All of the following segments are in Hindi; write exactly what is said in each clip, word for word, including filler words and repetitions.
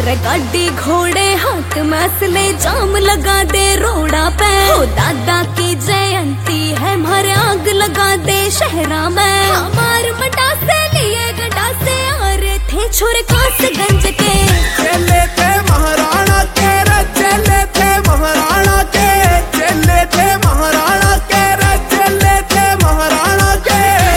अरे गाड़ी घोड़े हाथ में असले जाम लगा दे रोड़ा पे। हो दादा की जयंती है मारे आग लगा दे शहरा में। हमार मटा से लिए गड्ढा से आ रहे थे छोरे कासगंज के। चले थे महाराणा के रे चले थे महाराणा के। चले थे महाराणा के रे चले थे महाराणा के।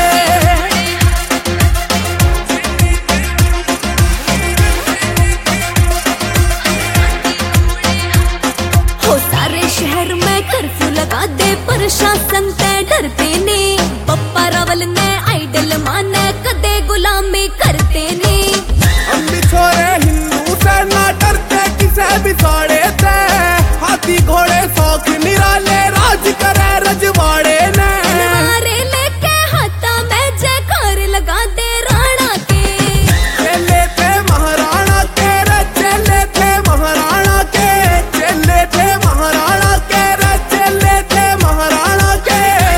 हो सारे शहर में कर्फ्यू लगा दे प्रशासन ते डरते ने। पप्पा रावल ने आइडल माने कदे गुलामी करते ने। हम भी छोरे हिंदू से ना डरते किसे भी साड़े थे। हाथी घोड़े शौक निराले राज करे रजवाड़े ने। तलवारे लेके हाथा में जयकार लगा दे राणा के। चले थे महाराणा के रे चले थे महाराणा के। चले थे महाराणा के रे चले थे महाराणा के।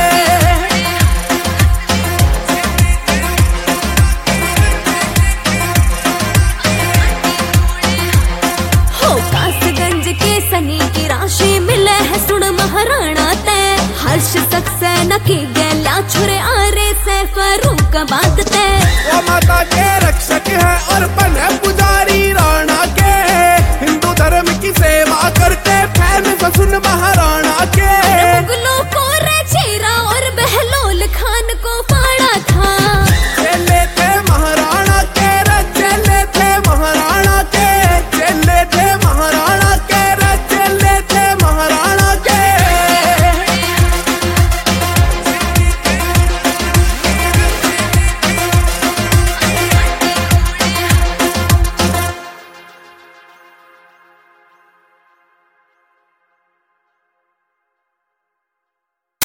हो कासगंज के सनी की राशि मिले है सुन महाराणा ते। हर्ष सक्सेना की गैला छुरे आ रे से फरूक बात ते। ओ माता के